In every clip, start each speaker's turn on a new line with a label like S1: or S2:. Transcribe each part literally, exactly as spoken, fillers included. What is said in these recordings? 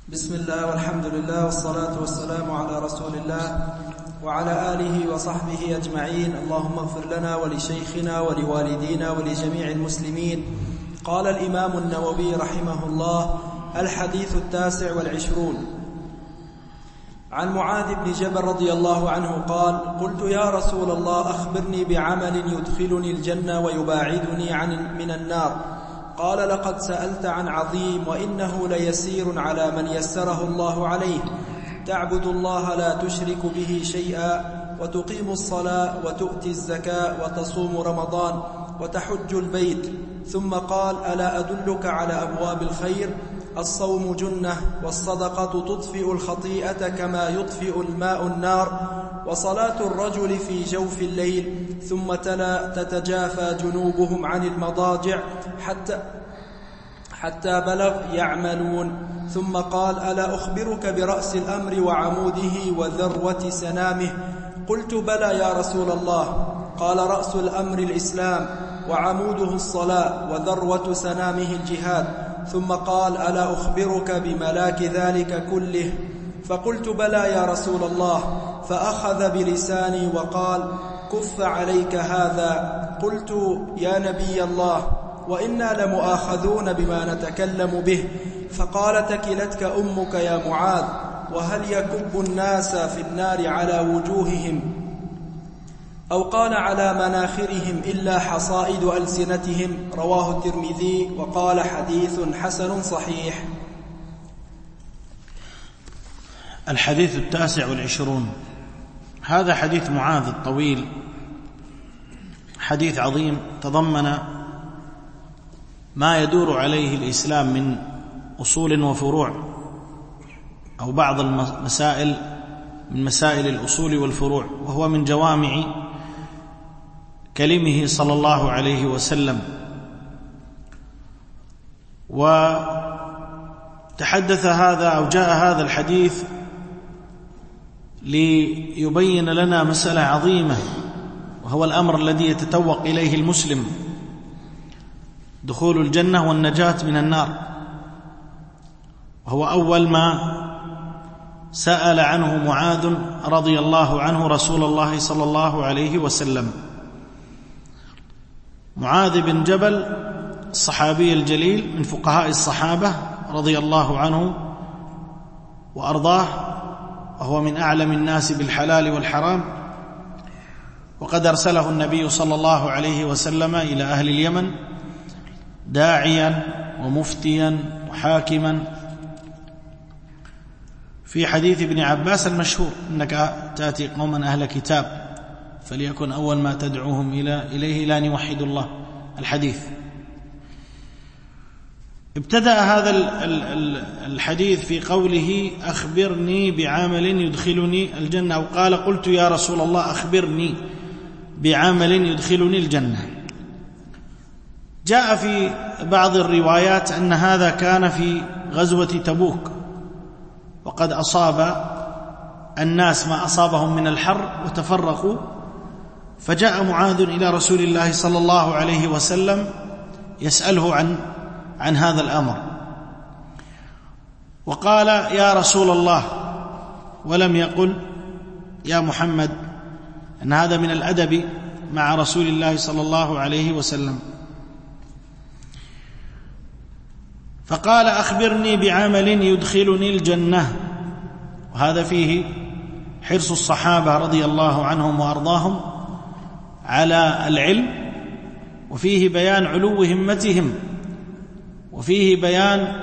S1: بسم الله والحمد لله والصلاة والسلام على رسول الله وعلى آله وصحبه أجمعين. اللهم اغفر لنا ولشيخنا ولوالدينا ولجميع المسلمين. قال الإمام النووي رحمه الله: الحديث التاسع والعشرون. عن معاذ بن جبل رضي الله عنه قال: قلت يا رسول الله أخبرني بعمل يدخلني الجنة ويباعدني عن من النار. قال: لقد سألت عن عظيم، وإنه ليسير على من يسره الله عليه. تعبد الله لا تشرك به شيئا، وتقيم الصلاة، وتؤتي الزكاة، وتصوم رمضان، وتحج البيت. ثم قال: ألا أدلك على أبواب الخير؟ الصوم جنة، والصدقة تطفئ الخطيئة كما يطفئ الماء النار، وصلاة الرجل في جوف الليل. ثم تلا: تتجافى جنوبهم عن المضاجع حتى حتى بلغ يعملون. ثم قال: ألا أخبرك برأس الأمر وعموده وذروة سنامه؟ قلت: بلى يا رسول الله. قال: رأس الأمر الإسلام، وعموده الصلاة، وذروة سنامه الجهاد. ثم قال: ألا أخبرك بملاك ذلك كله؟ فقلت: بلى يا رسول الله. فأخذ بلساني وقال: كف عليك هذا. قلت: يا نبي الله، وإنا لمؤاخذون بما نتكلم به. فقال: تكلتك أمك يا معاذ، وهل يكب الناس في النار على وجوههم أو قال على مناخرهم إلا حصائد ألسنتهم؟ رواه الترمذي وقال: حديث حسن صحيح.
S2: الحديث التاسع والعشرون. هذا حديث معاذ الطويل، حديث عظيم تضمن ما يدور عليه الإسلام من أصول وفروع، أو بعض المسائل من مسائل الأصول والفروع، وهو من جوامع كلمه صلى الله عليه وسلم. وتحدث هذا أو جاء هذا الحديث ليبين لنا مسألة عظيمة، وهو الأمر الذي يتتوق إليه المسلم: دخول الجنة والنجاة من النار. وهو أول ما سأل عنه معاذ رضي الله عنه رسول الله صلى الله عليه وسلم. معاذ بن جبل الصحابي الجليل من فقهاء الصحابة رضي الله عنه وأرضاه، وهو من أعلم الناس بالحلال والحرام، وقد أرسله النبي صلى الله عليه وسلم إلى أهل اليمن داعيا ومفتيا وحاكما. في حديث ابن عباس المشهور: إنك تأتي قوما أهل كتاب فليكن أول ما تدعوهم إليه لا يوحدوا الله. الحديث ابتدأ هذا الحديث في قوله: أخبرني بعمل يدخلني الجنة، أو قال: قلت يا رسول الله أخبرني بعمل يدخلني الجنة. جاء في بعض الروايات أن هذا كان في غزوة تبوك، وقد أصاب الناس ما أصابهم من الحر وتفرقوا، فجاء معاذ إلى رسول الله صلى الله عليه وسلم يسأله عن عن هذا الأمر، وقال: يا رسول الله، ولم يقل يا محمد، أن هذا من الأدب مع رسول الله صلى الله عليه وسلم. فقال: أخبرني بعمل يدخلني الجنة. وهذا فيه حرص الصحابة رضي الله عنهم وأرضاهم على العلم، وفيه بيان علو همتهم، وفيه بيان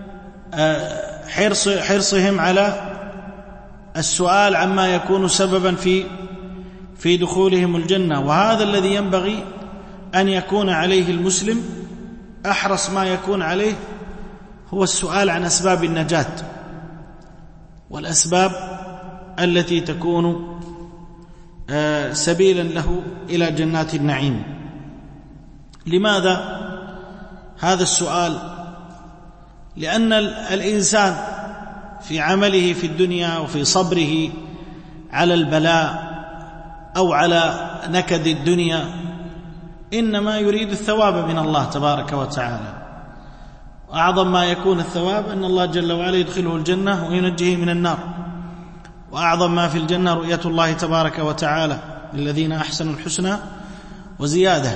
S2: حرص حرصهم على السؤال عما يكون سببا في في دخولهم الجنة. وهذا الذي ينبغي أن يكون عليه المسلم، أحرص ما يكون عليه هو السؤال عن أسباب النجاة والأسباب التي تكون سبيلا له إلى جنات النعيم. لماذا هذا السؤال؟ لأن الإنسان في عمله في الدنيا وفي صبره على البلاء أو على نكد الدنيا إنما يريد الثواب من الله تبارك وتعالى. وأعظم ما يكون الثواب أن الله جل وعلا يدخله الجنة وينجيه من النار، وأعظم ما في الجنة رؤية الله تبارك وتعالى للذين أحسنوا الحسنى وزيادة.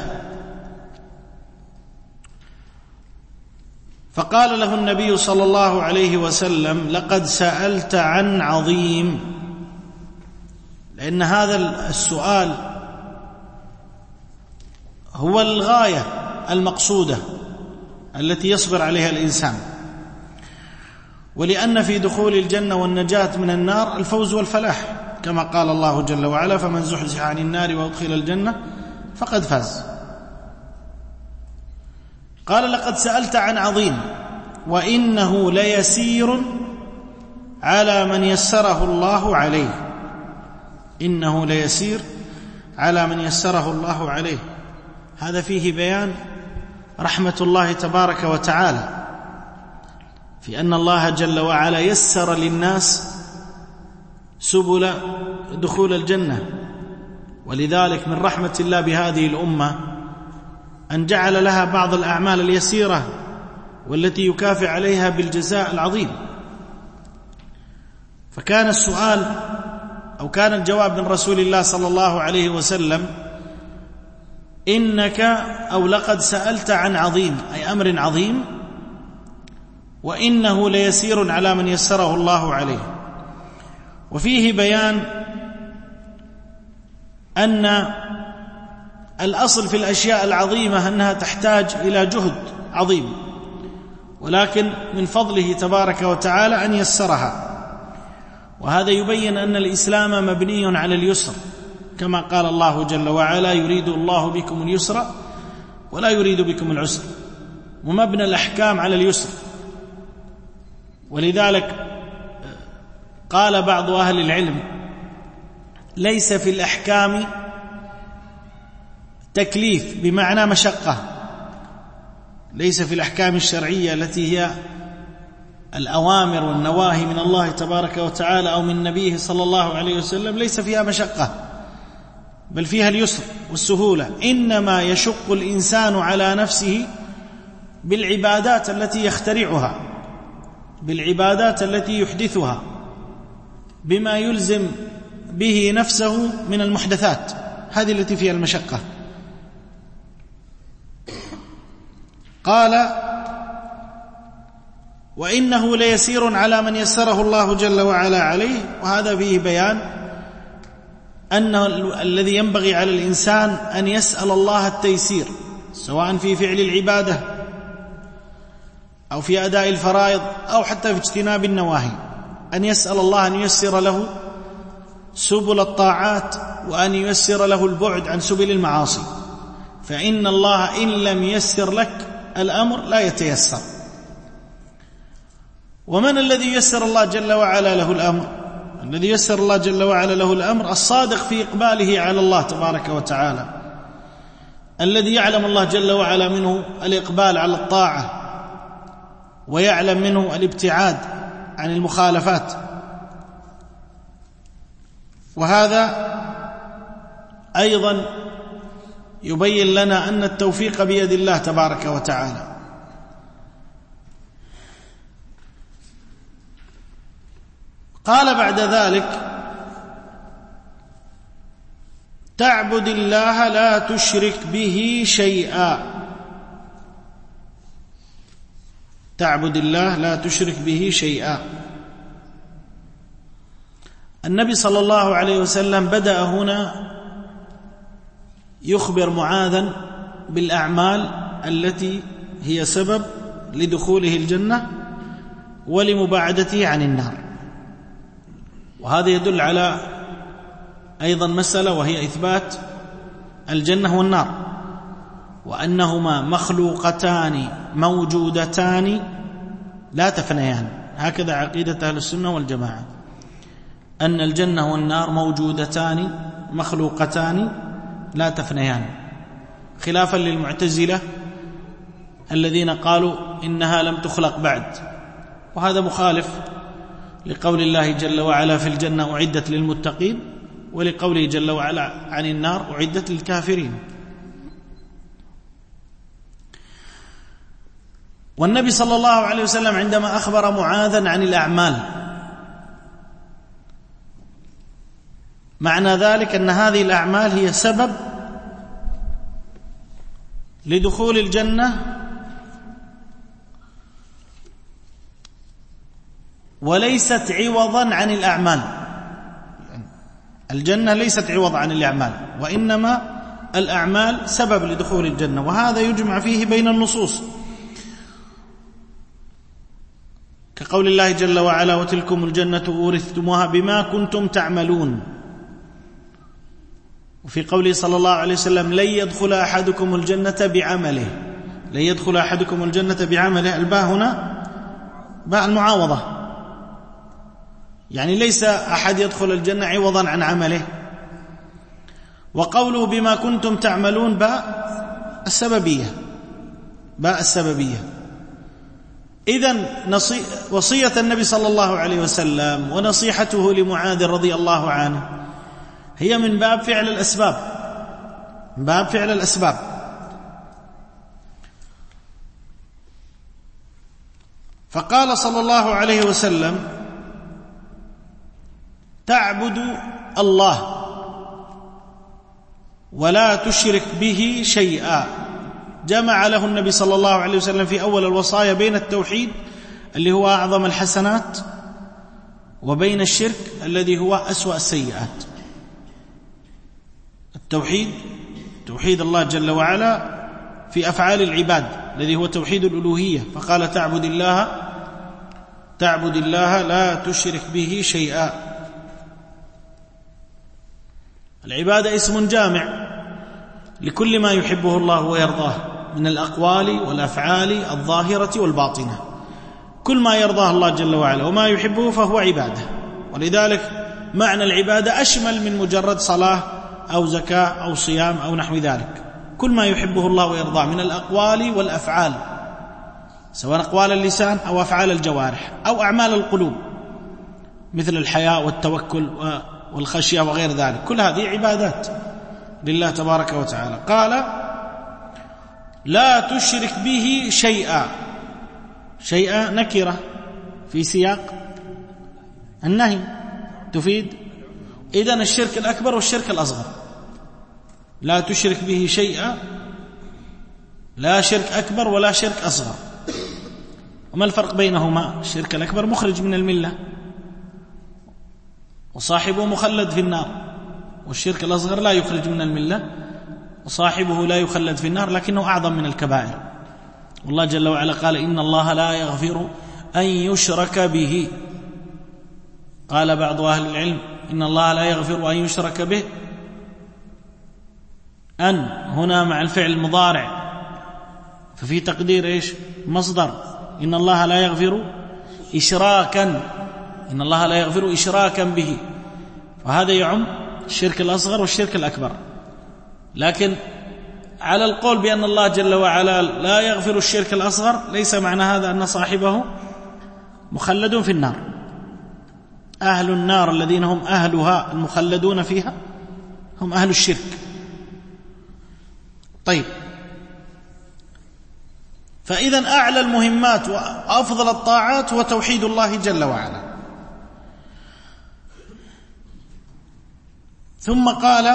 S2: فقال له النبي صلى الله عليه وسلم: لقد سألت عن عظيم، لأن هذا السؤال هو الغاية المقصودة التي يصبر عليها الإنسان، ولأن في دخول الجنة والنجاة من النار الفوز والفلاح، كما قال الله جل وعلا: فمن زحزح عن النار وأدخل الجنة فقد فاز. قال: لقد سألت عن عظيم وإنه ليسير على من يسره الله عليه. إنه ليسير على من يسره الله عليه. هذا فيه بيان رحمة الله تبارك وتعالى في أن الله جل وعلا يسر للناس سبل دخول الجنة، ولذلك من رحمة الله بهذه الأمة أن جعل لها بعض الأعمال اليسيرة والتي يكافئ عليها بالجزاء العظيم. فكان السؤال أو كان الجواب من رسول الله صلى الله عليه وسلم: إنك أو لقد سألت عن عظيم، أي أمر عظيم، وإنه ليسير على من يسره الله عليه. وفيه بيان أن الأصل في الأشياء العظيمة أنها تحتاج إلى جهد عظيم، ولكن من فضله تبارك وتعالى أن يسرها. وهذا يبين أن الإسلام مبني على اليسر، كما قال الله جل وعلا: يريد الله بكم اليسر ولا يريد بكم العسر، ومبنى الأحكام على اليسر. ولذلك قال بعض أهل العلم: ليس في الأحكام تكليف بمعنى مشقة، ليس في الأحكام الشرعية التي هي الأوامر والنواهي من الله تبارك وتعالى أو من نبيه صلى الله عليه وسلم، ليس فيها مشقة، بل فيها اليسر والسهولة. إنما يشق الإنسان على نفسه بالعبادات التي يخترعها، بالعبادات التي يحدثها، بما يلزم به نفسه من المحدثات، هذه التي فيها المشقة. قال: وإنه ليسير على من يسره الله جل وعلا عليه. وهذا فيه بيان أن الذي ينبغي على الإنسان أن يسأل الله التيسير، سواء في فعل العبادة أو في أداء الفرائض أو حتى في اجتناب النواهي، أن يسأل الله أن ييسر له سبل الطاعات وأن ييسر له البعد عن سبل المعاصي، فإن الله إن لم ييسر لك الأمر لا يتيسر. ومن الذي ييسر الله جل وعلا له الأمر؟ الذي ييسر الله جل وعلا له الأمر الصادق في إقباله على الله تبارك وتعالى، الذي يعلم الله جل وعلا منه الإقبال على الطاعة، ويعلم منه الابتعاد عن المخالفات. وهذا أيضا يبين لنا أن التوفيق بيد الله تبارك وتعالى. قال بعد ذلك: تعبد الله لا تشرك به شيئا. تعبد الله لا تشرك به شيئا. النبي صلى الله عليه وسلم بدأ هنا يخبر معاذا بالأعمال التي هي سبب لدخوله الجنة ولمباعدته عن النار. وهذا يدل على أيضا مسألة، وهي إثبات الجنة والنار، وأنهما مخلوقتان موجودتان لا تفنيان. هكذا عقيدة أهل السنة والجماعة، أن الجنة والنار موجودتان مخلوقتان لا تفنيان، خلافا للمعتزلة الذين قالوا إنها لم تخلق بعد. وهذا مخالف لقول الله جل وعلا: في الجنة أعدت للمتقين، ولقوله جل وعلا عن النار: أعدت للكافرين. والنبي صلى الله عليه وسلم عندما أخبر معاذا عن الأعمال معنى ذلك أن هذه الأعمال هي سبب لدخول الجنة وليست عوضا عن الأعمال. الجنة ليست عوض عن الأعمال، وإنما الأعمال سبب لدخول الجنة، وهذا يجمع فيه بين النصوص كقول الله جل وعلا: وتلكم الجنة أورثتموها بما كنتم تعملون. وفي قوله صلى الله عليه وسلم: لن يدخل أحدكم الجنة بعمله. لن يدخل أحدكم الجنة بعمله، الباء هنا باء المعاوضة، يعني ليس أحد يدخل الجنة عوضا عن عمله. وقوله بما كنتم تعملون باء السببية، باء السببية. إذن وصية النبي صلى الله عليه وسلم ونصيحته لمعاذ رضي الله عنه هي من باب فعل الأسباب، من باب فعل الأسباب. فقال صلى الله عليه وسلم: تعبد الله ولا تشرك به شيئا. جمع له النبي صلى الله عليه وسلم في أول الوصايا بين التوحيد اللي هو أعظم الحسنات وبين الشرك الذي هو أسوأ السيئات. التوحيد توحيد الله جل وعلا في أفعال العباد الذي هو توحيد الألوهية، فقال: تعبد الله تعبد الله لا تشرك به شيئا. العبادة اسم جامع لكل ما يحبه الله ويرضاه من الأقوال والأفعال الظاهرة والباطنة. كل ما يرضاه الله جل وعلا وما يحبه فهو عبادة، ولذلك معنى العبادة أشمل من مجرد صلاة أو زكاة أو صيام أو نحو ذلك. كل ما يحبه الله ويرضاه من الأقوال والأفعال، سواء أقوال اللسان أو أفعال الجوارح أو أعمال القلوب مثل الحياء والتوكل والخشية وغير ذلك، كل هذه عبادات لله تبارك وتعالى. قال: لا تشرك به شيئا. شيئا نكرة في سياق النهي تفيد إذن الشرك الأكبر والشرك الأصغر. لا تشرك به شيئا، لا شرك أكبر ولا شرك أصغر. وما الفرق بينهما؟ الشرك الأكبر مخرج من الملة وصاحبه مخلد في النار، والشرك الأصغر لا يخرج من الملة وصاحبه لا يخلد في النار لكنه أعظم من الكبائر. والله جل وعلا قال: إن الله لا يغفر أن يشرك به. قال بعض أهل العلم: إن الله لا يغفر أن يشرك به، أن هنا مع الفعل المضارع، ففي تقدير إيش؟ مصدر. إن الله لا يغفر إشراكا، إن الله لا يغفر إشراكا به، وهذا يعم الشرك الأصغر والشرك الأكبر. لكن على القول بأن الله جل وعلا لا يغفر الشرك الأصغر ليس معنى هذا أن صاحبه مخلد في النار. أهل النار الذين هم أهلها المخلدون فيها هم أهل الشرك. طيب، فإذا أعلى المهمات وأفضل الطاعات هو توحيد الله جل وعلا. ثم قال: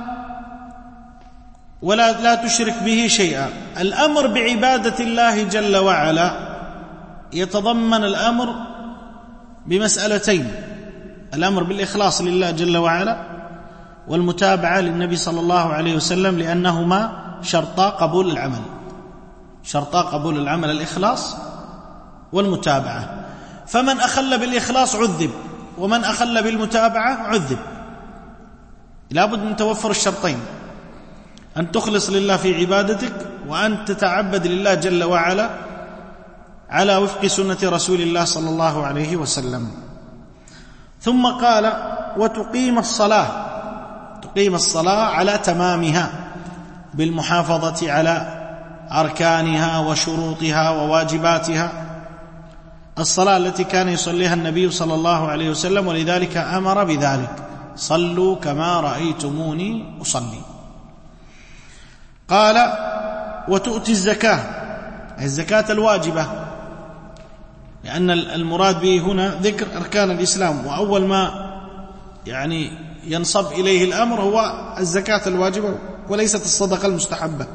S2: ولا لا تشرك به شيئا. الأمر بعبادة الله جل وعلا يتضمن الأمر بمسألتين: الأمر بالإخلاص لله جل وعلا، والمتابعة للنبي صلى الله عليه وسلم، لأنهما شرطا قبول العمل. شرطا قبول العمل الإخلاص والمتابعة. فمن أخل بالإخلاص عذب، ومن أخل بالمتابعة عذب. لابد من توفر الشرطين: أن تخلص لله في عبادتك، وأن تتعبد لله جل وعلا على وفق سنة رسول الله صلى الله عليه وسلم. ثم قال: وتقيم الصلاة. تقيم الصلاة على تمامها بالمحافظة على أركانها وشروطها وواجباتها، الصلاة التي كان يصليها النبي صلى الله عليه وسلم، ولذلك أمر بذلك: صلوا كما رأيتموني أصلي. قال: وتؤتي الزكاة. الزكاة الواجبة، لأن المراد به هنا ذكر أركان الإسلام، وأول ما يعني ينصب إليه الأمر هو الزكاة الواجبة وليست الصدقة المستحبة.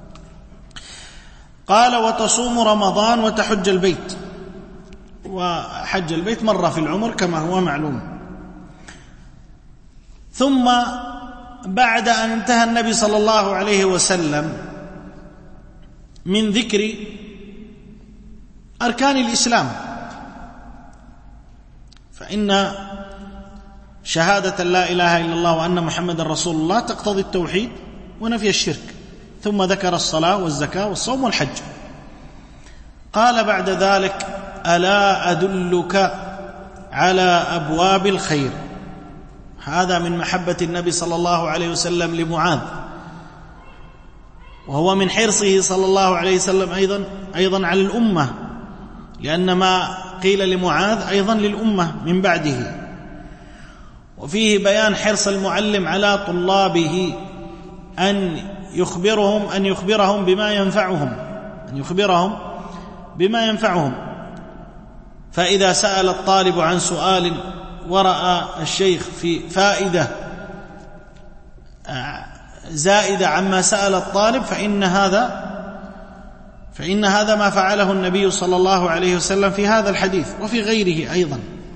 S2: قال وتصوم رمضان وتحج البيت، وحج البيت مرة في العمر كما هو معلوم. ثم بعد أن انتهى النبي صلى الله عليه وسلم من ذكر أركان الإسلام، فإن شهادة لا إله إلا الله وأن محمد رسول الله تقتضي التوحيد ونفي الشرك، ثم ذكر الصلاة والزكاة والصوم والحج. قال بعد ذلك ألا أدلك على أبواب الخير. هذا من محبة النبي صلى الله عليه وسلم لمعاذ، وهو من حرصه صلى الله عليه وسلم أيضا, أيضا على الأمة، لأن ما قيل لمعاذ أيضا للأمة من بعده. وفيه بيان حرص المعلم على طلابه أن يخبرهم أن يخبرهم بما ينفعهم أن يخبرهم بما ينفعهم فإذا سأل الطالب عن سؤال ورأى الشيخ في فائدة زائدة عما سأل الطالب فإن هذا فإن هذا ما فعله النبي صلى الله عليه وسلم في هذا الحديث وفي غيره أيضا.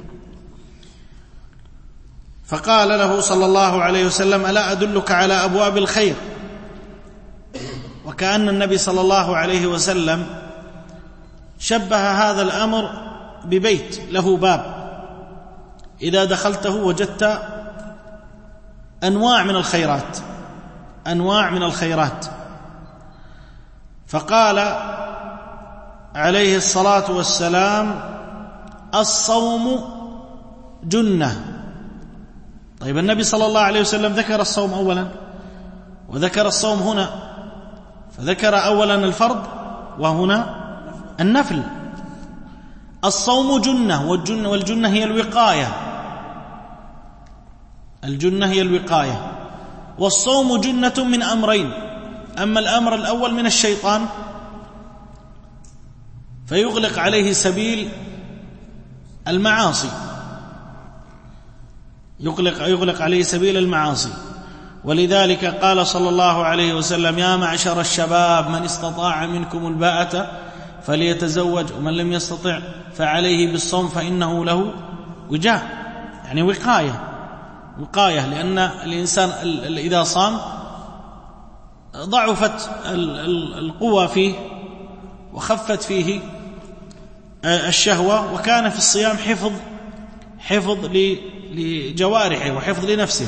S2: فقال له صلى الله عليه وسلم ألا أدلك على أبواب الخير، وكأن النبي صلى الله عليه وسلم شبه هذا الأمر ببيت له باب إذا دخلته وجدت أنواع من الخيرات أنواع من الخيرات فقال عليه الصلاة والسلام الصوم جنة. طيب النبي صلى الله عليه وسلم ذكر الصوم أولا وذكر الصوم هنا، فذكر أولا الفرض وهنا النفل. الصوم جنة، والجنة, والجنة هي الوقاية الجنة هي الوقاية والصوم جنة من أمرين، أما الأمر الأول من الشيطان فيغلق عليه سبيل المعاصي يغلق, يغلق عليه سبيل المعاصي ولذلك قال صلى الله عليه وسلم يا معشر الشباب من استطاع منكم الباءة فليتزوج ومن لم يستطع فعليه بالصوم فإنه له وجاء، يعني وقاية وقاية لأن الإنسان إذا صام ضعفت القوة فيه وخفت فيه الشهوة، وكان في الصيام حفظ حفظ لجوارحه وحفظ لنفسه،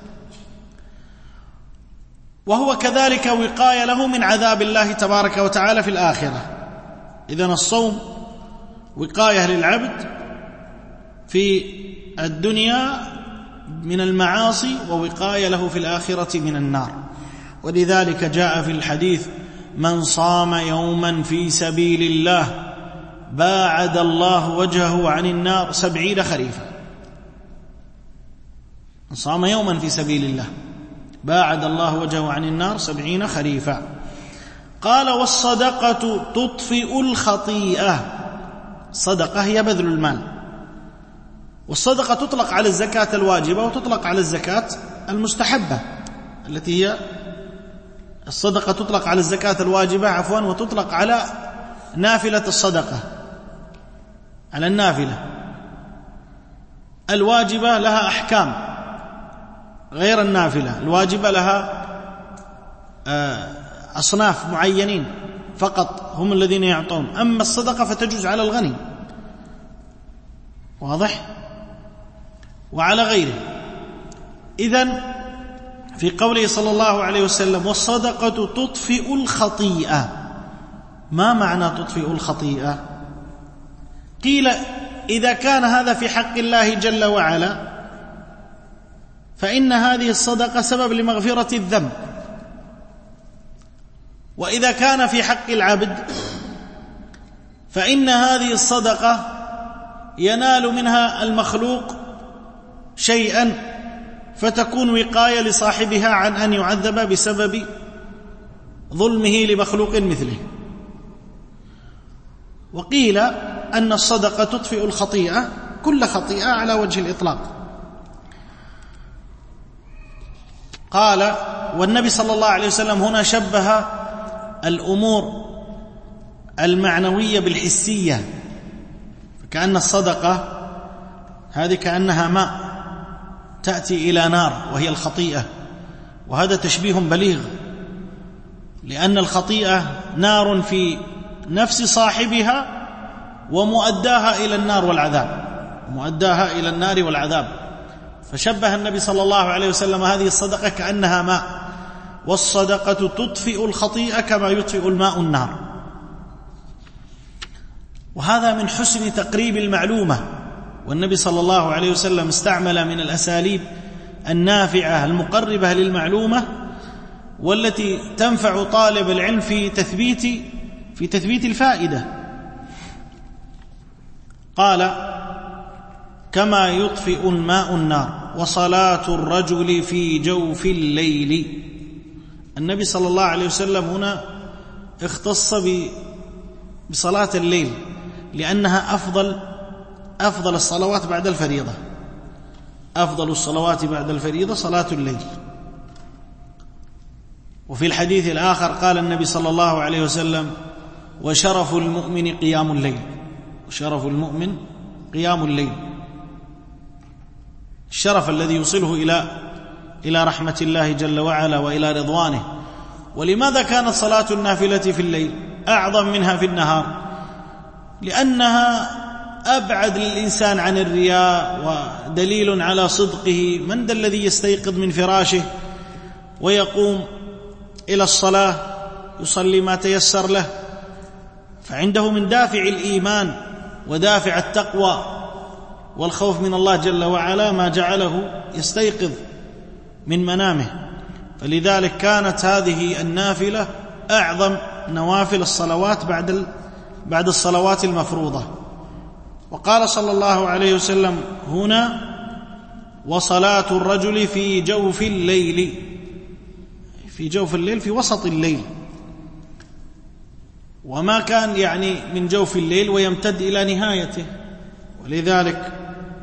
S2: وهو كذلك وقاية له من عذاب الله تبارك وتعالى في الآخرة. إذن الصوم وقاية للعبد في الدنيا من المعاصي ووقاية له في الآخرة من النار. ولذلك جاء في الحديث من صام يوما في سبيل الله باعد الله وجهه عن النار سبعين خريفا. من صام يوما في سبيل الله باعد الله وجهه عن النار سبعين خريفا. قال والصدقة تطفئ الخطيئة. الصدقة هي بذل المال، والصدقة تطلق على الزكاة الواجبة وتطلق على الزكاة المستحبة التي هي الصدقة تطلق على الزكاة الواجبة عفوا وتطلق على نافلة الصدقة على النافلة. الواجبة لها أحكام غير النافلة، الواجبة لها أصناف معينين فقط هم الذين يعطون، أما الصدقة فتجوز على الغني واضح وعلى غيره. إذن في قوله صلى الله عليه وسلم والصدقة تطفئ الخطيئة، ما معنى تطفئ الخطيئة؟ قيل إذا كان هذا في حق الله جل وعلا فإن هذه الصدقة سبب لمغفرة الذنب، وإذا كان في حق العبد فإن هذه الصدقة ينال منها المخلوق شيئا فتكون وقاية لصاحبها عن أن يعذب بسبب ظلمه لمخلوق مثله. وقيل أن الصدقة تطفئ الخطيئة، كل خطيئة على وجه الإطلاق. قال: والنبي صلى الله عليه وسلم هنا شبه الأمور المعنوية بالحسية، فكأن الصدقة هذه كأنها ماء تأتي إلى نار وهي الخطيئة، وهذا تشبيه بليغ، لأن الخطيئة نار في نفس صاحبها ومؤداها إلى النار والعذاب، مؤداها إلى النار والعذاب. فشبه النبي صلى الله عليه وسلم هذه الصدقة كأنها ماء، والصدقة تطفئ الخطيئة كما يطفئ الماء النار. وهذا من حسن تقريب المعلومة، والنبي صلى الله عليه وسلم استعمل من الأساليب النافعة المقربة للمعلومة، والتي تنفع طالب العلم في تثبيت في تثبيت الفائدة. قال: كما يطفئ الماء النار، وصلاة الرجل في جوف الليل. النبي صلى الله عليه وسلم هنا اختص بصلاة الليل، لأنها أفضل أفضل الصلوات بعد الفريضة. أفضل الصلوات بعد الفريضة صلاة الليل. وفي الحديث الآخر قال النبي صلى الله عليه وسلم: وشرف المؤمن قيام الليل. وشرف المؤمن قيام الليل، الشرف الذي يوصله إلى إلى رحمة الله جل وعلا وإلى رضوانه. ولماذا كانت صلاة النافلة في الليل أعظم منها في النهار؟ لأنها أبعد للإنسان عن الرياء، ودليل على صدقه. من ذا الذي يستيقظ من فراشه ويقوم إلى الصلاة يصلي ما تيسر له؟ فعنده من دافع الإيمان ودافع التقوى والخوف من الله جل وعلا ما جعله يستيقظ من منامه. فلذلك كانت هذه النافلة أعظم نوافل الصلوات بعد بعد الصلوات المفروضة. وقال صلى الله عليه وسلم هنا: وصلاة الرجل في جوف الليل. في جوف الليل في وسط الليل، وما كان يعني من جوف الليل ويمتد إلى نهايته. ولذلك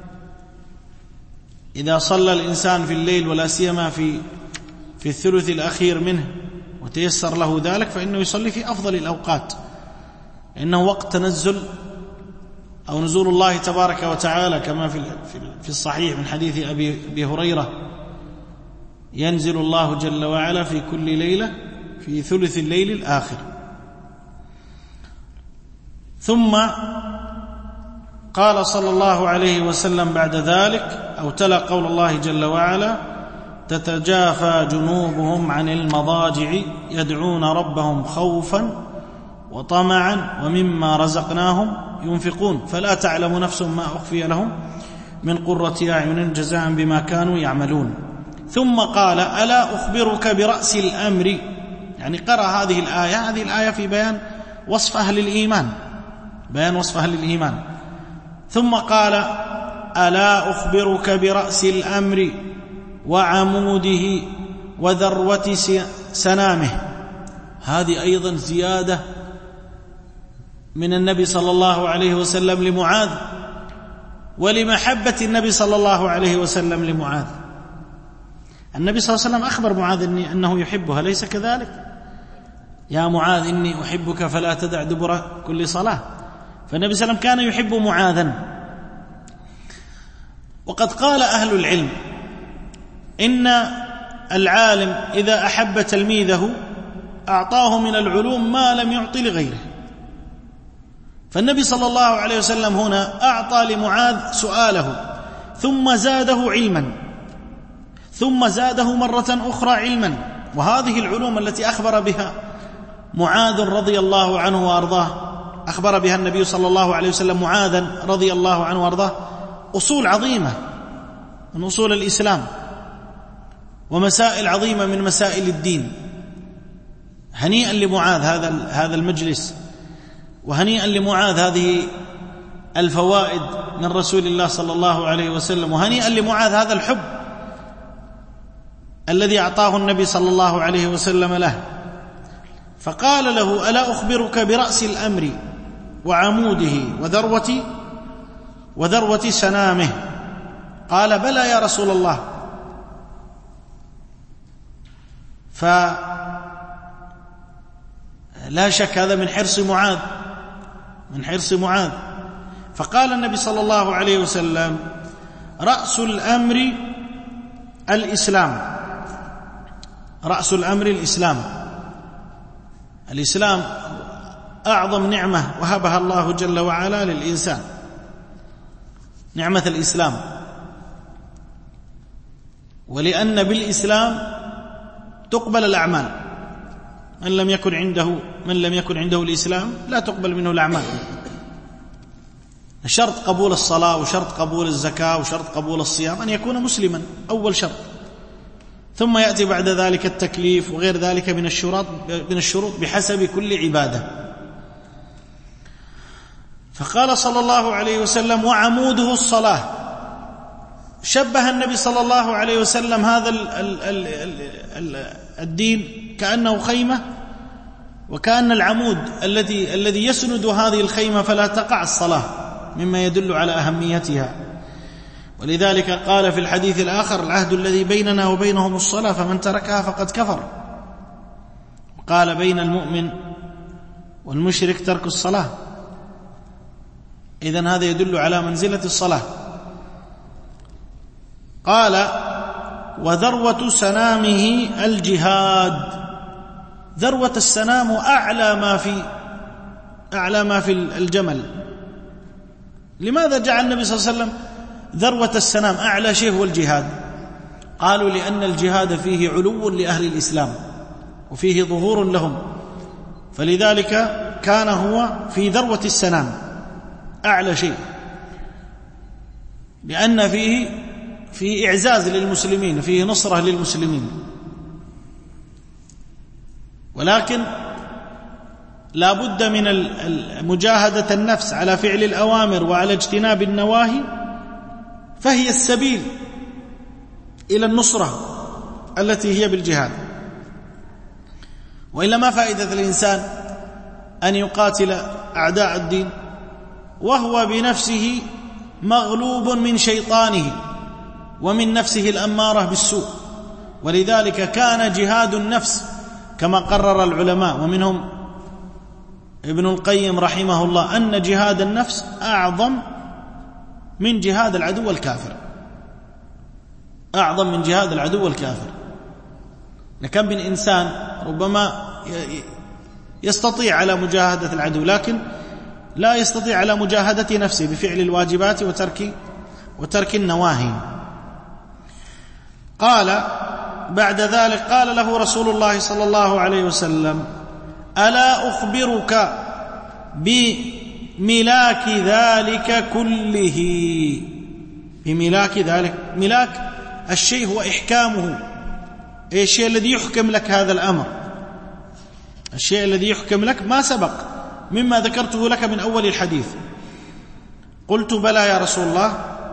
S2: إذا صلى الإنسان في الليل ولا سيما في في الثلث الأخير منه وتيسر له ذلك، فإنه يصلي في أفضل الأوقات، إنه وقت تنزل أو نزول الله تبارك وتعالى، كما في في الصحيح من حديث أبي هريرة: ينزل الله جل وعلا في كل ليلة في ثلث الليل الآخر. ثم قال صلى الله عليه وسلم بعد ذلك، أو تلا قول الله جل وعلا: تتجافى جنوبهم عن المضاجع يدعون ربهم خوفا وطمعا ومما رزقناهم ينفقون فلا تعلم نفس ما أخفي لهم من قرة أعين جزاء بما كانوا يعملون. ثم قال: ألا أخبرك برأس الأمر؟ يعني قرأ هذه الآية هذه الآية في بيان وصف أهل الإيمان، بيان وصف أهل الإيمان. ثم قال: ألا أخبرك برأس الأمر وعموده وذروة سنامه؟ هذه أيضا زيادة من النبي صلى الله عليه وسلم لمعاذ، ولمحبة النبي صلى الله عليه وسلم لمعاذ. النبي صلى الله عليه وسلم أخبر معاذ أنه يحبها، ليس كذلك؟ يا معاذ إني أحبك فلا تدع دبر كل صلاة. فالنبي صلى الله عليه وسلم كان يحب معاذا. وقد قال أهل العلم إن العالم إذا أحب تلميذه أعطاه من العلوم ما لم يعطي لغيره. فالنبي صلى الله عليه وسلم هنا أعطى لمعاذ سؤاله، ثم زاده علما، ثم زاده مرة أخرى علما. وهذه العلوم التي أخبر بها معاذ رضي الله عنه وأرضاه، أخبر بها النبي صلى الله عليه وسلم معاذا رضي الله عنه وأرضاه، أصول عظيمة من أصول الإسلام، ومسائل عظيمة من مسائل الدين. هنيئا لمعاذ هذا هذا المجلس، وهنيئا لمعاذ هذه الفوائد من رسول الله صلى الله عليه وسلم، وهنيئا لمعاذ هذا الحب الذي أعطاه النبي صلى الله عليه وسلم له. فقال له: ألا أخبرك برأس الأمر وعموده وذروة وذروة سنامه. قال بلى يا رسول الله. فلا شك هذا من حرص معاذ من حرص معاذ فقال النبي صلى الله عليه وسلم رأس الأمر الإسلام رأس الأمر الإسلام الإسلام أعظم نعمة وهبها الله جل وعلا للإنسان، نعمة الإسلام. ولأن بالإسلام تقبل الأعمال، من لم يكن عنده من لم يكن عنده الإسلام لا تقبل منه الأعمال. شرط قبول الصلاة وشرط قبول الزكاة وشرط قبول الصيام أن يكون مسلما، أول شرط، ثم يأتي بعد ذلك التكليف وغير ذلك من الشروط من الشروط بحسب كل عبادة. فقال صلى الله عليه وسلم وعموده الصلاة. شبه النبي صلى الله عليه وسلم هذا ال ال ال ال الدين كأنه خيمة، وكأن العمود الذي الذي يسند هذه الخيمة فلا تقع الصلاة، مما يدل على أهميتها. ولذلك قال في الحديث الآخر العهد الذي بيننا وبينهم الصلاة فمن تركها فقد كفر. وقال بين المؤمن والمشرك ترك الصلاة. إذن هذا يدل على منزلة الصلاة. قال وذروة سنامه الجهاد. ذروة السنام أعلى ما في أعلى ما في الجمل. لماذا جعل النبي صلى الله عليه وسلم ذروة السنام أعلى شيء هو الجهاد؟ قالوا لأن الجهاد فيه علو لأهل الإسلام وفيه ظهور لهم، فلذلك كان هو في ذروة السنام أعلى شيء، لأن فيه فيه إعزاز للمسلمين، فيه نصرة للمسلمين. ولكن لا بد من مجاهدة النفس على فعل الأوامر وعلى اجتناب النواهي، فهي السبيل إلى النصرة التي هي بالجهاد. وإلا ما فائدة الإنسان أن يقاتل أعداء الدين وهو بنفسه مغلوب من شيطانه ومن نفسه الأمارة بالسوء. ولذلك كان جهاد النفس كما قرر العلماء ومنهم ابن القيم رحمه الله أن جهاد النفس أعظم من جهاد العدو الكافر، أعظم من جهاد العدو الكافر. لكم من إنسان ربما يستطيع على مجاهدة العدو لكن لا يستطيع على مجاهدة نفسه بفعل الواجبات وترك وترك النواهي. قال بعد ذلك قال له رسول الله صلى الله عليه وسلم ألا أخبرك بملاك ذلك كله؟ بملاك ذلك، ملاك الشيء هو إحكامه، أي الشيء الذي يحكم لك هذا الأمر، الشيء الذي يحكم لك ما سبق مما ذكرته لك من أول الحديث. قلت بلى يا رسول الله.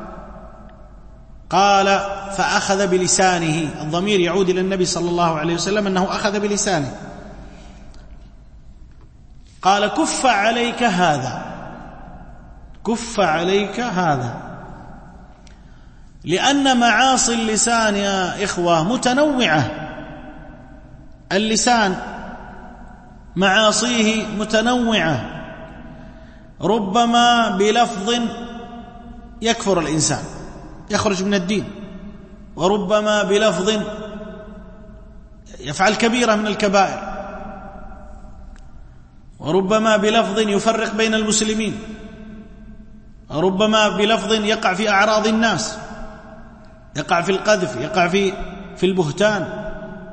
S2: قال فأخذ بلسانه. الضمير يعود إلى النبي صلى الله عليه وسلم أنه أخذ بلسانه. قال كف عليك هذا، كف عليك هذا، لأن معاصي اللسان يا إخوة متنوعة. اللسان معاصيه متنوعة، ربما بلفظ يكفر الإنسان يخرج من الدين، وربما بلفظ يفعل كبيرة من الكبائر، وربما بلفظ يفرق بين المسلمين، وربما بلفظ يقع في أعراض الناس، يقع في القذف، يقع في في البهتان.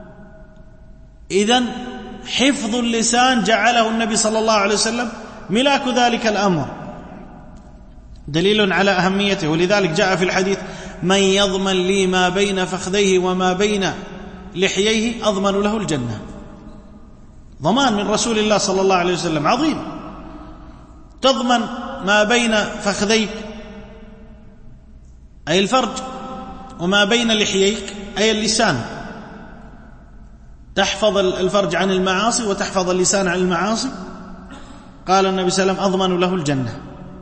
S2: إذن حفظ اللسان جعله النبي صلى الله عليه وسلم ملاك ذلك الأمر، دليل على أهميته. ولذلك جاء في الحديث من يضمن لي ما بين فخذيه وما بين لحييه أضمن له الجنة. ضمان من رسول الله صلى الله عليه وسلم عظيم. تضمن ما بين فخذيك أي الفرج، وما بين لحييك أي اللسان. تحفظ الفرج عن المعاصي وتحفظ اللسان عن المعاصي، قال النبي صلى الله عليه وسلم أضمن له الجنة.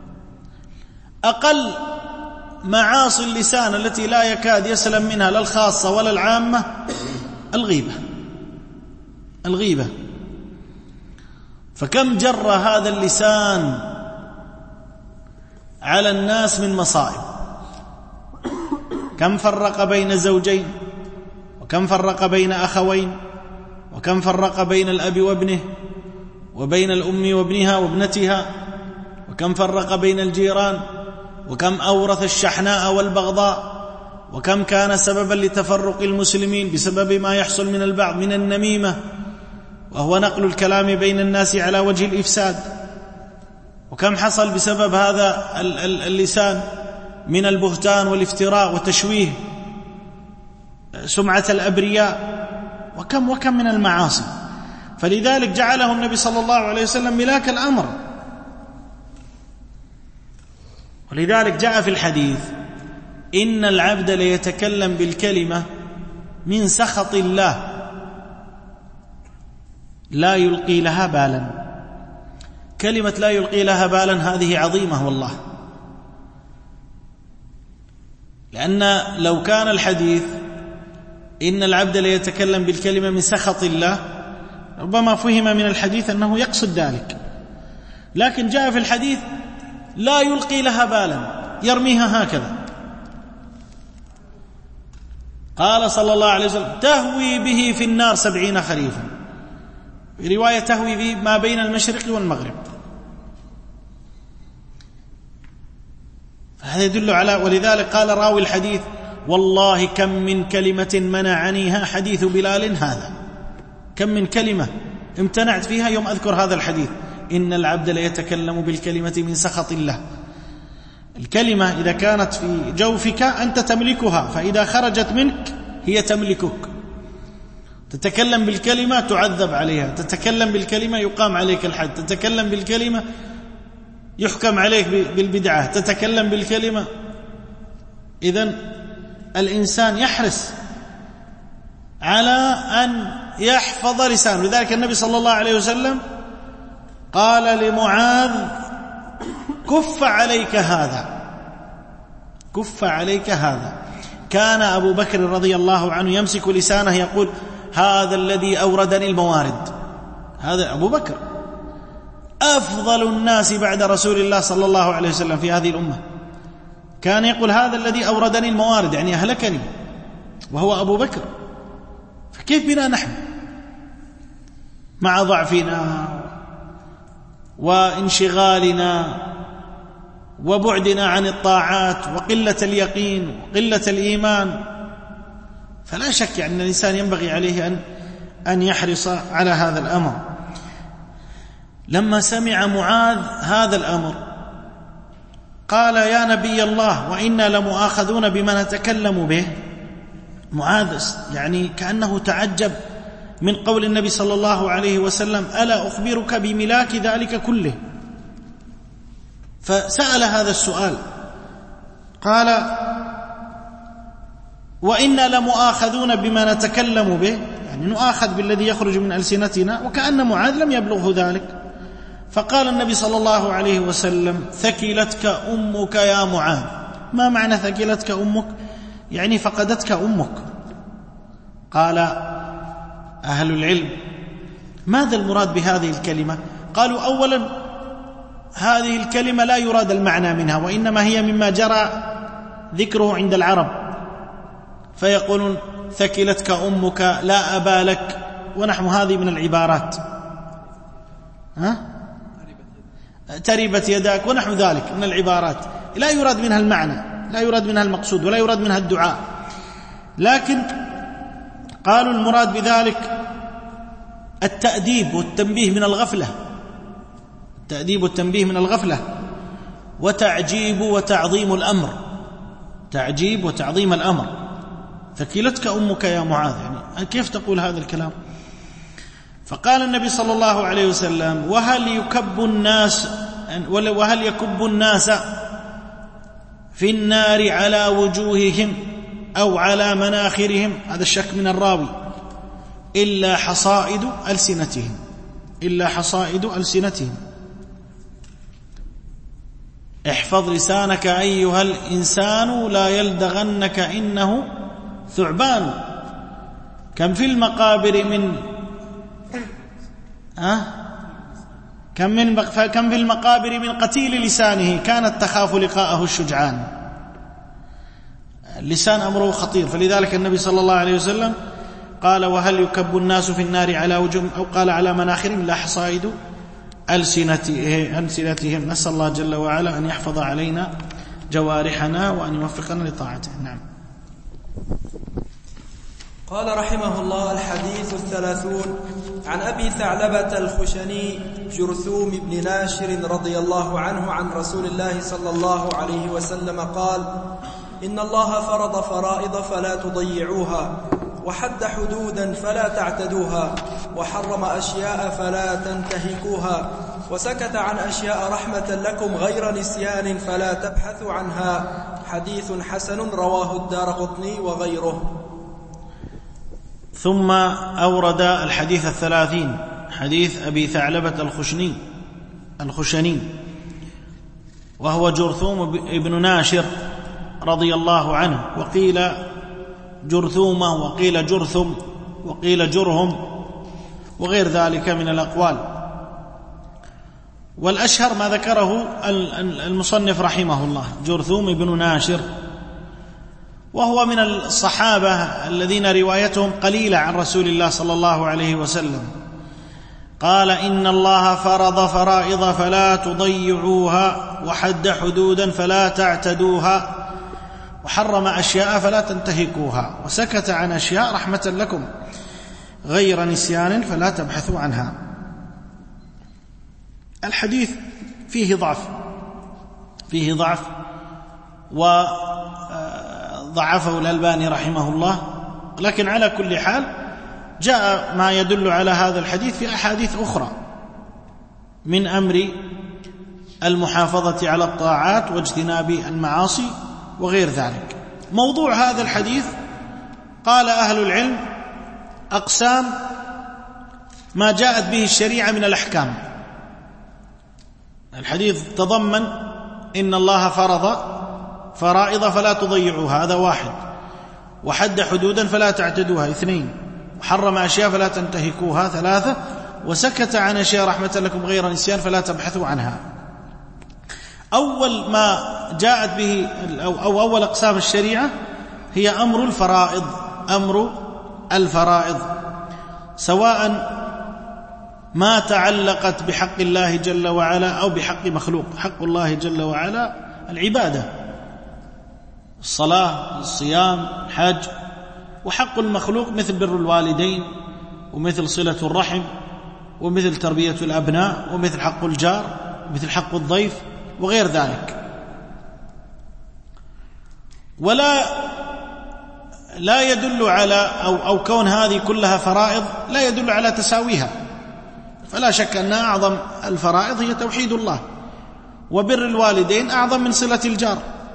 S2: أقل معاصي اللسان التي لا يكاد يسلم منها لا الخاصة ولا العامة الغيبة. الغيبة فكم جر هذا اللسان على الناس من مصائب، كم فرق بين زوجين، وكم فرق بين أخوين، وكم فرق بين الأب وابنه، وبين الأم وابنها وابنتها، وكم فرق بين الجيران، وكم أورث الشحناء والبغضاء، وكم كان سببا لتفرق المسلمين بسبب ما يحصل من البعض من النميمة، وهو نقل الكلام بين الناس على وجه الإفساد، وكم حصل بسبب هذا اللسان من البهتان والافتراء وتشويه سمعة الأبرياء، وكم وكم من المعاصي. فلذلك جعله النبي صلى الله عليه وسلم ملاك الأمر. ولذلك جاء في الحديث: إن العبد ليتكلم بالكلمة من سخط الله لا يلقي لها بالا. كلمة لا يلقي لها بالا هذه عظيمة والله، لأن لو كان الحديث إن العبد ليتكلم بالكلمة من سخط الله ربما فهم من الحديث أنه يقصد ذلك، لكن جاء في الحديث لا يلقي لها بالا، يرميها هكذا. قال صلى الله عليه وسلم: تهوي به في النار سبعين خريفا، في رواية تهوي به ما بين المشرق والمغرب. فهذا يدل على، ولذلك قال راوي الحديث: والله كم من كلمة منعنيها حديث بلال هذا. كم من كلمة امتنعت فيها يوم أذكر هذا الحديث: إن العبد ليتكلم بالكلمة من سخط الله. الكلمة إذا كانت في جوفك أنت تملكها، فإذا خرجت منك هي تملكك. تتكلم بالكلمة تعذب عليها، تتكلم بالكلمة يقام عليك الحد، تتكلم بالكلمة يحكم عليك بالبدعة، تتكلم بالكلمة. إذن الإنسان يحرص على أن يحفظ لسانه. لذلك النبي صلى الله عليه وسلم قال لمعاذ: كف عليك هذا، كف عليك هذا. كان أبو بكر رضي الله عنه يمسك لسانه يقول: هذا الذي أوردني الموارد. هذا أبو بكر أفضل الناس بعد رسول الله صلى الله عليه وسلم في هذه الأمة، كان يقول: هذا الذي أوردني الموارد، يعني أهلكني، وهو أبو بكر. فكيف بنا نحن مع ضعفنا وانشغالنا وبعدنا عن الطاعات وقلة اليقين وقلة الإيمان؟ فلا شك أن الإنسان ينبغي عليه أن أن يحرص على هذا الأمر. لما سمع معاذ هذا الأمر قال: يا نبي الله، وإنا لمؤاخذون بما نتكلم به. معاذ يعني كأنه تعجب من قول النبي صلى الله عليه وسلم: ألا أخبرك بملاك ذلك كله؟ فسأل هذا السؤال، قال: وإنا لمؤاخذون بما نتكلم به، يعني نؤاخذ بالذي يخرج من ألسنتنا، وكأن معاذ لم يبلغه ذلك. فقال النبي صلى الله عليه وسلم: ثكلتك أمك يا معاذ. ما معنى ثكلتك أمك؟ يعني فقدتك أمك. قال أهل العلم: ماذا المراد بهذه الكلمة؟ قالوا: أولا هذه الكلمة لا يراد المعنى منها، وإنما هي مما جرى ذكره عند العرب، فيقولون: ثكلتك أمك، لا أبا لك، ونحو هذه من العبارات، ها؟ تربت يداك ونحو ذلك من العبارات، لا يراد منها المعنى، لا يراد منها المقصود، ولا يراد منها الدعاء. لكن قالوا المراد بذلك التأديب والتنبيه من الغفلة، التأديب والتنبيه من الغفلة، وتعجيب وتعظيم الأمر، تعجيب وتعظيم الأمر. ثكلتك أمك يا معاذ، يعني كيف تقول هذا الكلام؟ فقال النبي صلى الله عليه وسلم: وهل يكب الناس وهل يكب الناس في النار على وجوههم أو على مناخرهم، هذا الشك من الراوي، إلا حصائد ألسنتهم، إلا حصائد ألسنتهم. احفظ لسانك أيها الإنسان لا يلدغنك إنه ثعبان. كم في المقابر من أه؟ كم, من كم في المقابر من قتيل لسانه كانت تخاف لقاءه الشجعان. اللسان أمره خطير، فلذلك النبي صلى الله عليه وسلم قال: وهل يكب الناس في النار على وجوههم، أو قال على مناخرهم، لا حصائد ألسنتهم. نسأل الله جل وعلا أن يحفظ علينا جوارحنا وأن يوفقنا لطاعته. نعم.
S1: قال رحمه الله: الحديث الثلاثون. عن أبي ثعلبة الخشني جرثوم بن ناشر رضي الله عنه عن رسول الله صلى الله عليه وسلم قال: إن الله فرض فرائض فلا تضيعوها، وحد حدودا فلا تعتدوها، وحرم أشياء فلا تنتهكوها، وسكت عن أشياء رحمة لكم غير نسيان فلا تبحثوا عنها. حديث حسن رواه الدارقطني وغيره.
S2: ثم أورد الحديث الثلاثين، حديث أبي ثعلبة الخشني الخشني وهو جرثوم ابن ناشر رضي الله عنه، وقيل جرثومة، وقيل جرثم، وقيل جرهم، وغير ذلك من الأقوال. والأشهر ما ذكره المصنف رحمه الله، جرثوم ابن ناشر، وهو من الصحابة الذين روايتهم قليلة عن رسول الله صلى الله عليه وسلم. قال: إن الله فرض فرائض فلا تضيعوها، وحد حدودا فلا تعتدوها، وحرم أشياء فلا تنتهكوها، وسكت عن أشياء رحمة لكم غير نسيان فلا تبحثوا عنها. الحديث فيه ضعف فيه ضعف وضعفه الألباني رحمه الله، لكن على كل حال جاء ما يدل على هذا الحديث في أحاديث أخرى من أمر المحافظة على الطاعات واجتناب المعاصي وغير ذلك. موضوع هذا الحديث قال أهل العلم أقسام ما جاءت به الشريعة من الأحكام. الحديث تضمن إن الله فرض فرائض فلا تضيعوها، هذا واحد، وحد حدودا فلا تعتدوها، اثنين، وحرم أشياء فلا تنتهكوها، ثلاثة، وسكت عن أشياء رحمة لكم غير نسيان فلا تبحثوا عنها. أول ما جاءت به أو أول أقسام الشريعة هي أمر الفرائض، أمر الفرائض سواء ما تعلقت بحق الله جل وعلا أو بحق مخلوق. حق الله جل وعلا العبادة، الصلاة، الصيام، الحج، وحق المخلوق مثل بر الوالدين، ومثل صلة الرحم، ومثل تربية الأبناء، ومثل حق الجار، ومثل حق الضيف وغير ذلك. ولا لا يدل على أو, أو كون هذه كلها فرائض لا يدل على تساويها، فلا شك أن أعظم الفرائض هي توحيد الله، وبر الوالدين أعظم من صلة الجار،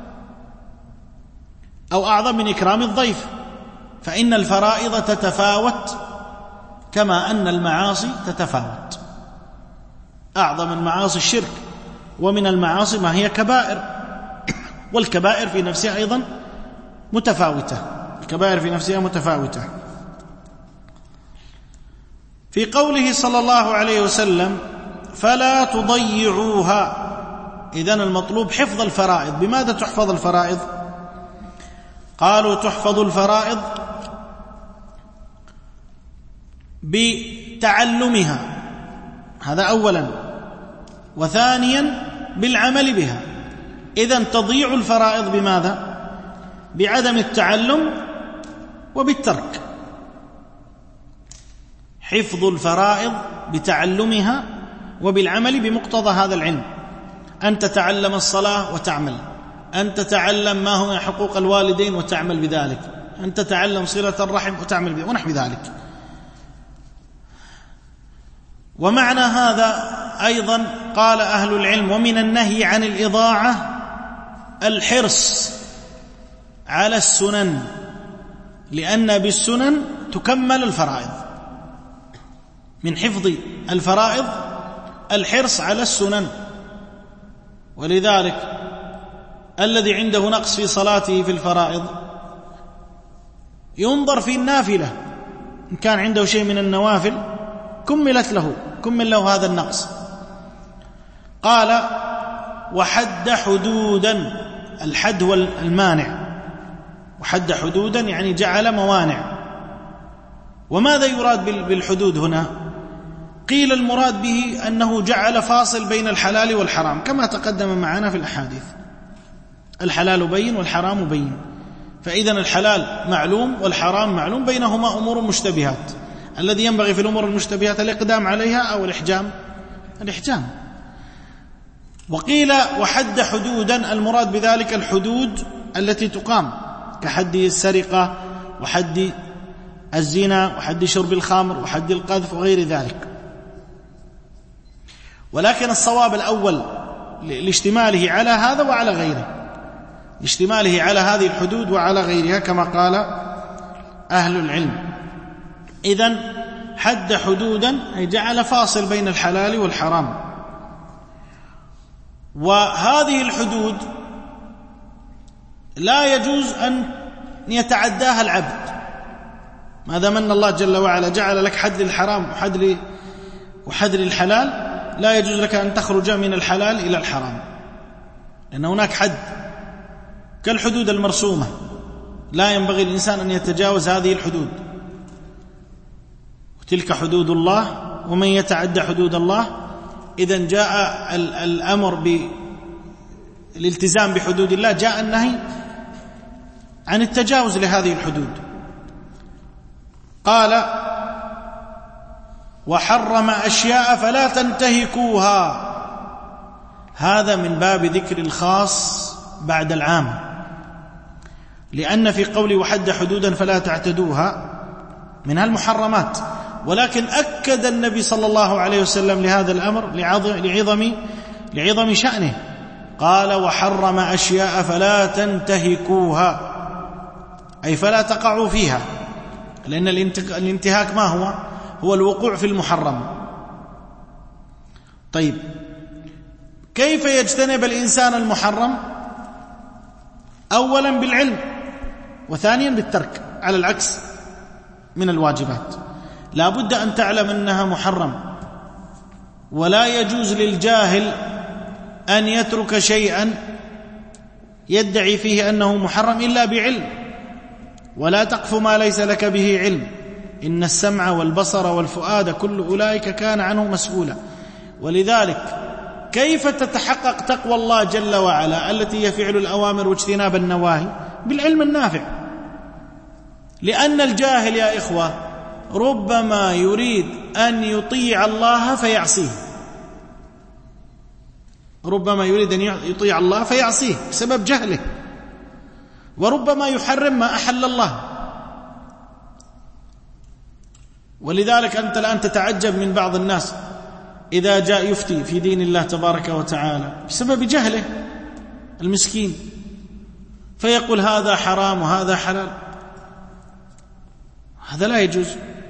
S2: أو أعظم من إكرام الضيف، فإن الفرائض تتفاوت كما أن المعاصي تتفاوت. أعظم المعاصي الشرك، ومن المعاصي ما هي كبائر، والكبائر في نفسها أيضا متفاوتة، الكبائر في نفسها متفاوتة. في قوله صلى الله عليه وسلم فلا تضيعوها، إذن المطلوب حفظ الفرائض. بماذا تحفظ الفرائض؟ قالوا تحفظ الفرائض بتعلمها، هذا أولا، وثانيا بالعمل بها. إذن تضيع الفرائض بماذا؟ بعدم التعلم وبالترك. حفظ الفرائض بتعلمها وبالعمل بمقتضى هذا العلم، أن تتعلم الصلاة وتعمل، أن تتعلم ما هو حقوق الوالدين وتعمل بذلك، أن تتعلم صلة الرحم وتعمل بذلك، ونحو ذلك. ومعنى هذا أيضا قال أهل العلم: ومن النهي عن الإضاعة الحرص على السنن، لأن بالسنن تكمل الفرائض. من حفظ الفرائض الحرص على السنن، ولذلك الذي عنده نقص في صلاته في الفرائض ينظر في النافلة، إن كان عنده شيء من النوافل كملت له كمل له هذا النقص. قال وحد حدودا، الحد هو المانع، وحد حدودا يعني جعل موانع. وماذا يراد بالحدود هنا؟ قيل المراد به أنه جعل فاصل بين الحلال والحرام كما تقدم معنا في الأحاديث، الحلال بين والحرام بين، فإذا الحلال معلوم والحرام معلوم، بينهما أمور مشتبهات، الذي ينبغي في الأمور المشتبهات الإقدام عليها أو الإحجام الإحجام. وقيل وحد حدودا، المراد بذلك الحدود التي تقام كحد السرقة وحد الزنا وحد شرب الخمر وحد القذف وغير ذلك. ولكن الصواب الأول لاشتماله على هذا وعلى غيره، اشتماله على هذه الحدود وعلى غيرها كما قال أهل العلم. إذن حد حدودا أي جعل فاصل بين الحلال والحرام. وهذه الحدود لا يجوز أن يتعداها العبد، ما دام أن الله جل وعلا جعل لك حد للحرام وحد وحد للحلال، لا يجوز لك أن تخرج من الحلال إلى الحرام، لأن هناك حد كالحدود المرسومة، لا ينبغي الإنسان أن يتجاوز هذه الحدود. وتلك حدود الله ومن يتعدى حدود الله. إذن جاء الأمر بالالتزام بحدود الله، جاء النهي عن التجاوز لهذه الحدود. قال وحرم أشياء فلا تنتهكوها، هذا من باب ذكر الخاص بعد العام، لأن في قول وحد حدودا فلا تعتدوها منها المحرمات، ولكن أكد النبي صلى الله عليه وسلم لهذا الأمر لعظم لعظم شأنه، قال وحرم أشياء فلا تنتهكوها، أي فلا تقعوا فيها، لأن الانتهاك ما هو؟ هو الوقوع في المحرم. طيب كيف يجتنب الإنسان المحرم؟ أولا بالعلم، وثانيا بالترك، على العكس من الواجبات. لا بد أن تعلم أنها محرم، ولا يجوز للجاهل أن يترك شيئا يدعي فيه أنه محرم إلا بعلم، ولا تقف ما ليس لك به علم، إن السمع والبصر والفؤاد كل أولئك كان عنه مسؤولا. ولذلك كيف تتحقق تقوى الله جل وعلا التي هي فعل الأوامر واجتناب النواهي؟ بالعلم النافع. لأن الجاهل يا إخوة ربما يريد أن يطيع الله فيعصيه، ربما يريد أن يطيع الله فيعصيه بسبب جهله، وربما يحرم ما أحل الله. ولذلك أنت الآن تتعجب من بعض الناس إذا جاء يفتي في دين الله تبارك وتعالى بسبب جهله المسكين، فيقول هذا حرام وهذا حلال، هذا لا يجوز.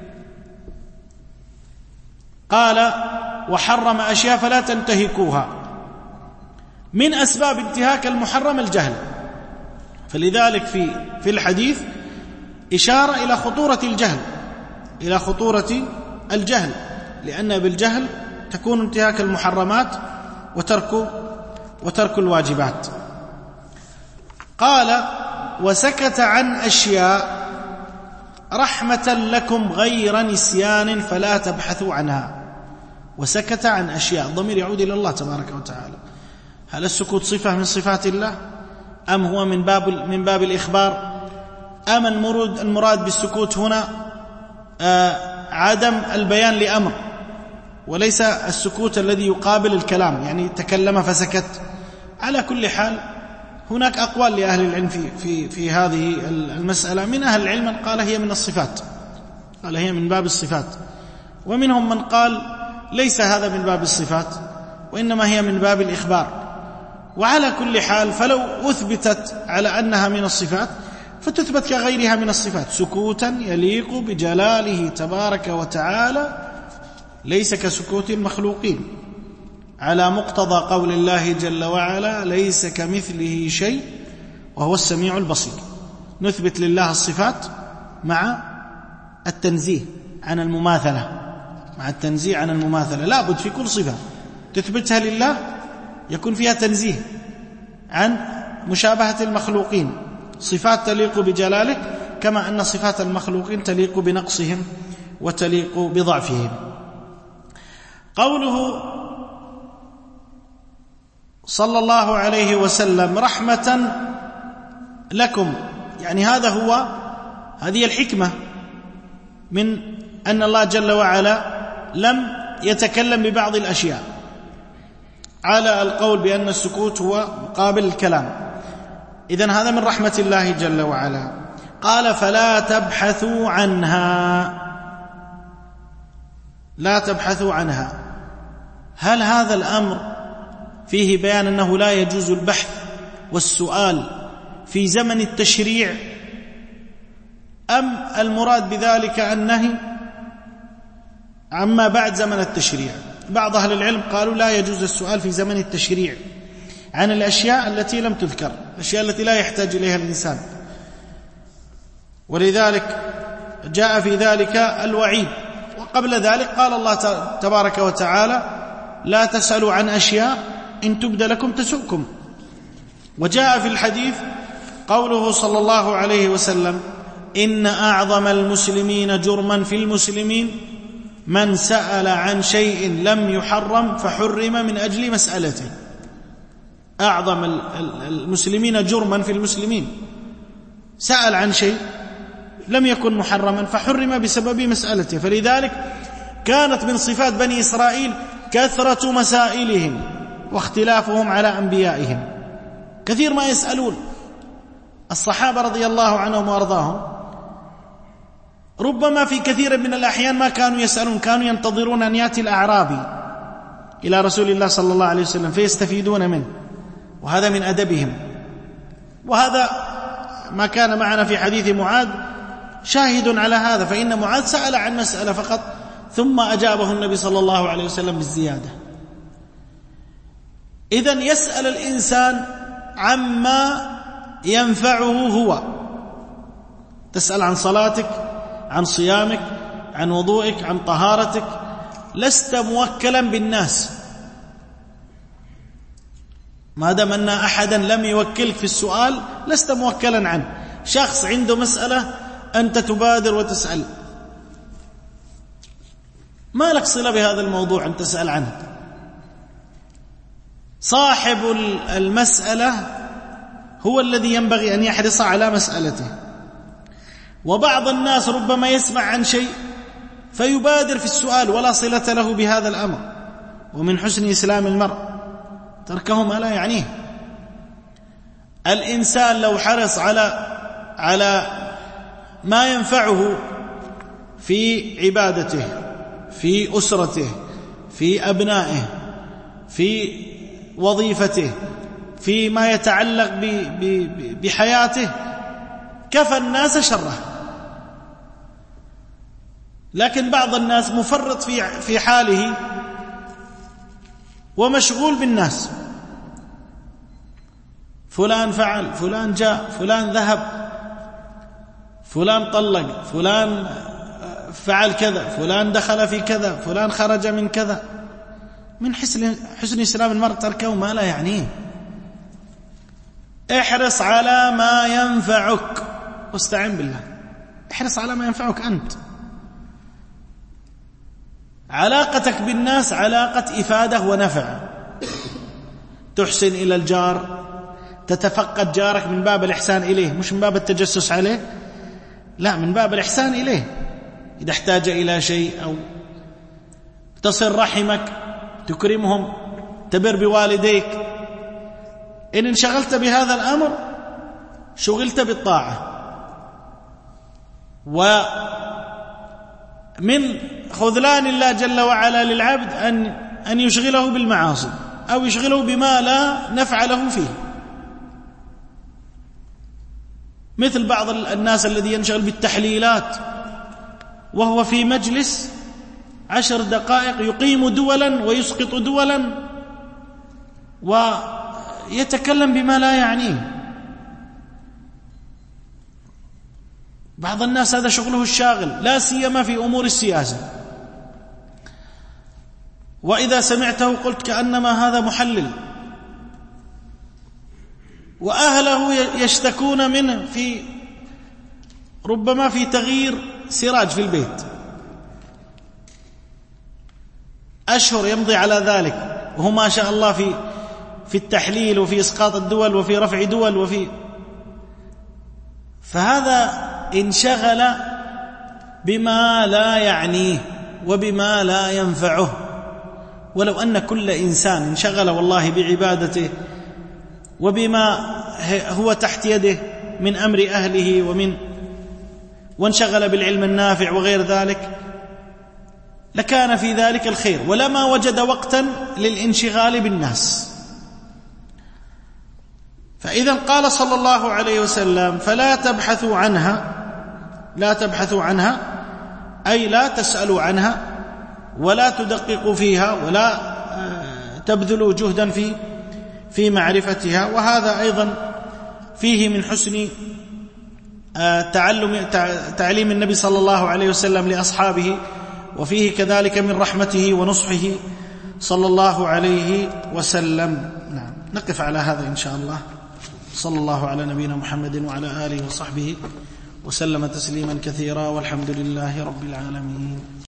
S2: قال وحرم أشياء فلا تنتهكوها، من أسباب انتهاك المحرم الجهل، فلذلك في في الحديث إشارة إلى خطورة الجهل، إلى خطورة الجهل، لأن بالجهل تكون انتهاك المحرمات وترك وترك الواجبات. قال وسكت عن أشياء رحمة لكم غير نسيان فلا تبحثوا عنها. وسكت عن أشياء، الضمير يعود إلى الله تبارك وتعالى. هل السكوت صفة من صفات الله أم هو من باب من باب الإخبار، أم المراد المراد بالسكوت هنا آه عدم البيان لأمر، وليس السكوت الذي يقابل الكلام، يعني تكلم فسكت. على كل حال هناك أقوال لأهل العلم في في في هذه المسألة. من أهل العلم من قال هي من الصفات، قال هي من باب الصفات، ومنهم من قال ليس هذا من باب الصفات وإنما هي من باب الإخبار. وعلى كل حال فلو أثبتت على أنها من الصفات فتثبت كغيرها من الصفات، سكوتا يليق بجلاله تبارك وتعالى، ليس كسكوت المخلوقين. على مقتضى قول الله جل وعلا: ليس كمثله شيء وهو السميع البصير. نثبت لله الصفات مع التنزيه عن المماثلة، مع التنزيه عن المماثلة. لا بد في كل صفة تثبتها لله يكون فيها تنزيه عن مشابهة المخلوقين، صفات تليق بجلاله، كما أن صفات المخلوقين تليق بنقصهم وتليق بضعفهم. قوله صلى الله عليه وسلم: رحمة لكم، يعني هذا هو هذه الحكمة من أن الله جل وعلا لم يتكلم ببعض الأشياء، على القول بأن السكوت هو مقابل الكلام. إذن هذا من رحمة الله جل وعلا. قال: فلا تبحثوا عنها، لا تبحثوا عنها. هل هذا الأمر فيه بيان أنه لا يجوز البحث والسؤال في زمن التشريع، أم المراد بذلك النهي عما بعد زمن التشريع؟ بعض أهل العلم قالوا لا يجوز السؤال في زمن التشريع عن الأشياء التي لم تذكر، الأشياء التي لا يحتاج إليها الإنسان، ولذلك جاء في ذلك الوعيد. وقبل ذلك قال الله تبارك وتعالى: لا تسألوا عن أشياء إن تبد لكم تسؤكم. وجاء في الحديث قوله صلى الله عليه وسلم: إن أعظم المسلمين جرما في المسلمين من سأل عن شيء لم يحرم فحرم من أجل مسألته. أعظم المسلمين جرما في المسلمين، سأل عن شيء لم يكن محرما فحرم بسبب مسألته. فلذلك كانت من صفات بني إسرائيل كثرة مسائلهم واختلافهم على أنبيائهم، كثير ما يسألون. الصحابة رضي الله عنهم وأرضاهم ربما في كثير من الأحيان ما كانوا يسألون، كانوا ينتظرون أن يأتي الأعرابي إلى رسول الله صلى الله عليه وسلم فيستفيدون منه، وهذا من أدبهم. وهذا ما كان معنا في حديث معاذ شاهد على هذا، فإن معاذ سأل عن مسألة فقط ثم أجابه النبي صلى الله عليه وسلم بالزيادة. إذن يسأل الإنسان عما ينفعه هو. تسأل عن صلاتك، عن صيامك، عن وضوئك، عن طهارتك، لست موكلا بالناس ما دام أن أحدا لم يوكلك في السؤال، لست موكلا عنه. شخص عنده مسألة أنت تبادر وتسأل، ما لك صلة بهذا الموضوع أن تسأل عنه. صاحب المسألة هو الذي ينبغي أن يحرص على مسألته. وبعض الناس ربما يسمع عن شيء فيبادر في السؤال ولا صلة له بهذا الأمر. ومن حسن إسلام المرء تركه ما لا يعنيه. الإنسان لو حرص على على ما ينفعه في عبادته، في أسرته، في أبنائه، في وظيفته، في ما يتعلق بحياته، كفى الناس شره. لكن بعض الناس مفرط في في حاله ومشغول بالناس، فلان فعل، فلان جاء، فلان ذهب، فلان طلق، فلان فعل كذا، فلان دخل في كذا، فلان خرج من كذا. من حسن حسن إسلام المرء تركه ما لا يعنيه. احرص على ما ينفعك واستعن بالله. احرص على ما ينفعك أنت. علاقتك بالناس علاقة إفادة ونفع. تحسن إلى الجار، تتفقد جارك من باب الإحسان إليه، مش من باب التجسس عليه، لا، من باب الإحسان إليه. إذا احتاج إلى شيء، أو تصل رحمك، تكرمهم، تبر بوالديك. إن انشغلت بهذا الأمر شغلت بالطاعة. ومن خذلان الله جل وعلا للعبد أن أن يشغله بالمعاصي أو يشغله بما لا نفع له فيه، مثل بعض الناس الذي ينشغل بالتحليلات وهو في مجلس عشر دقائق يقيم دولا ويسقط دولا ويتكلم بما لا يعنيه. بعض الناس هذا شغله الشاغل، لا سيما في أمور السياسة، وإذا سمعته قلت كأنما هذا محلل، وأهله يشتكون منه في ربما في تغيير سراج في البيت، أشهر يمضي على ذلك، وهو ما شاء الله في في التحليل وفي إسقاط الدول وفي رفع دول وفي فهذا انشغل بما لا يعنيه وبما لا ينفعه. ولو أن كل إنسان انشغل والله بعبادته وبما هو تحت يده من أمر أهله ومن وانشغل بالعلم النافع وغير ذلك لكان في ذلك الخير، ولما وجد وقتا للانشغال بالناس. فإذا قال صلى الله عليه وسلم: فلا تبحثوا عنها، لا تبحثوا عنها أي لا تسألوا عنها ولا تدققوا فيها ولا تبذلوا جهدا في في معرفتها. وهذا أيضا فيه من حسن تعلم تعليم النبي صلى الله عليه وسلم لأصحابه، وفيه كذلك من رحمته ونصحه صلى الله عليه وسلم. نعم، نقف على هذا إن شاء الله. صلى الله على نبينا محمد وعلى آله وصحبه وسلم تسليما كثيرا، والحمد لله رب العالمين.